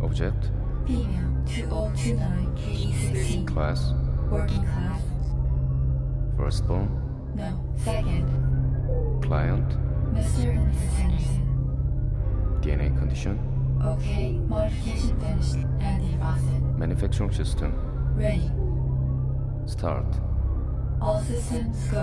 Object. Female 2029 KD16. Class. Working class. Firstborn. No, second. Client. Mr. and Mrs. Henderson. DNA condition. Okay, modification finished and defrosted. Manufacturing system. Ready. Start. All systems go.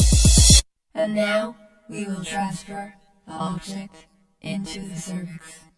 And now we will transfer the object into the cervix.